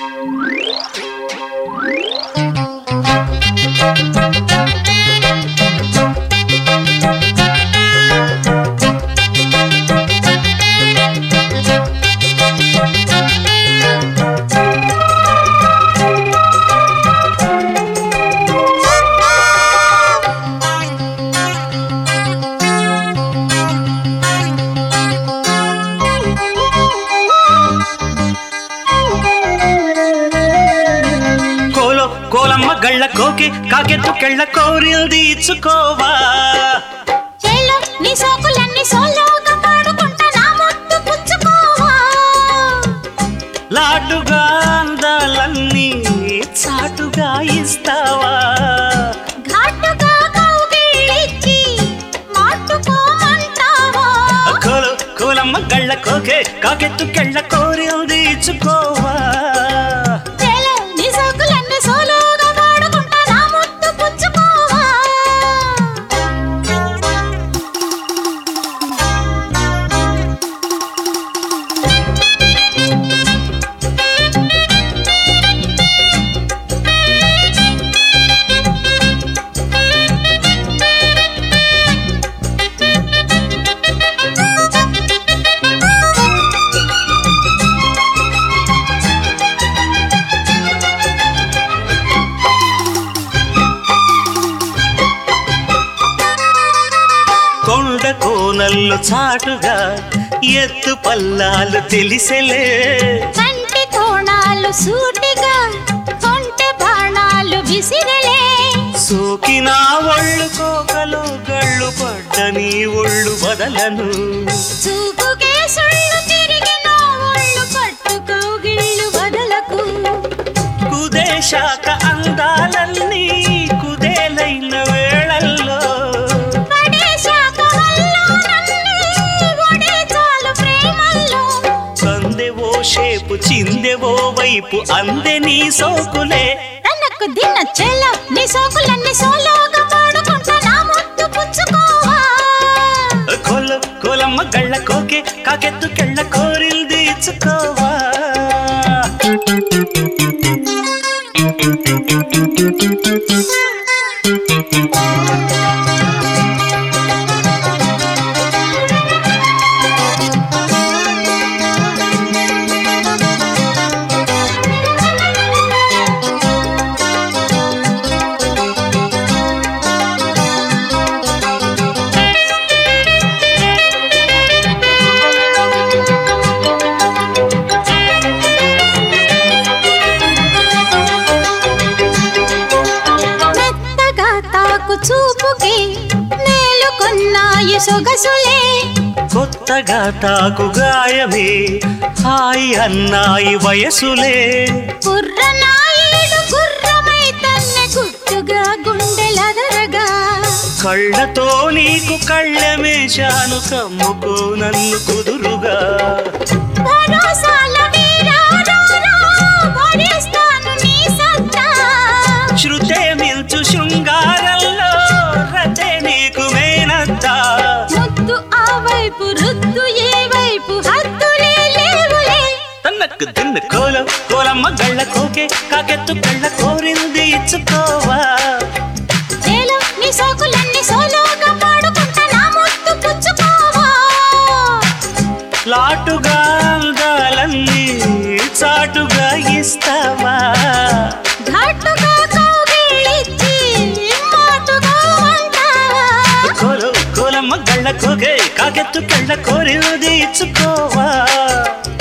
కోలమ్మ గళ్ళ కోకి కాకెత్తు కెళ్ళ కోరిల్ది ఇచ్చుకోవా చేలో నీ సోకులన్నీ సోలోగా పాడుకుంటా నా ముద్దు పుచ్చుకోవా లాటుగా అందాలన్నీ చాటుగా ఇస్తావా ఘాటుగా కౌగిలించి మాటుకోమంటావా కోలమ్మ గళ్ళ కోకే కాకెత్తు కెళ్ళ కోరిల్ది ఇచ్చుకోవా కొండ కోనల్లో చాటుగా ఎత్తు పల్లాలు తెలిసెలే కంటి కోణాలు సూటిగా కొంటె బాణాలు విసిరలే సోకిన ఒళ్ళు కోకలు గళ్ళు పడ్డ నీ ఒళ్ళు వదలను చూపుకే సుళ్ళు తిరిగిన ఒళ్ళు పట్టుకోగిళ్ళు వదలకు కుదేశాక అందాలన్నీ కుదేలైన వేళల్లో షేపు చిందెవో వైపు అందే నీ సోకులే తనకు దిన చెల్ల నీ సోకులన్నీ సోలోగా పాడుకుంటా నా ముద్దు పుచ్చుకోవా కోలమ్మ గళ్ళ కోకే కాకెత్తు కెళ్ళ కోరిల్ది ఇచ్చుకోవా చూపుకి నేలుకొన్నాయి సొగసులే కొత్తగా తాకు గాయమే హాయి అన్నాయి వయసులే కుర్రనాయుడు గుర్రమై తన్నే గుట్టుగా గుండెలదరగా కళ్ళతో నీకు కళ్ళమేశాను కమ్ముకో నన్ను కుదురుగా శృతే మిల్చు శృంగారంలో రతే నీకు మేనత్తా ముద్దు ఆ వైపు రుద్దు ఏ వైపు హద్దులే లేవులే తనకు దిన్న కోలమ్మ గళ్ళ కోకే కాకెత్తు కళ్ళ కోరింది ఇచ్చుకోవా చేలో నీ సోకులన్నీ సోలోగా పాడుకుంటా నా ముద్దు పుచ్చుకోవా లాటుగా అందాలన్నీ చాటుగా ఇస్తావా ఘాటుగా కౌగిలించి మాటుకోమంటావా కోలమ్మ గళ్ళ కోకే కాకెత్తు కళ్ళ కోరిది ఇచ్చుకోవా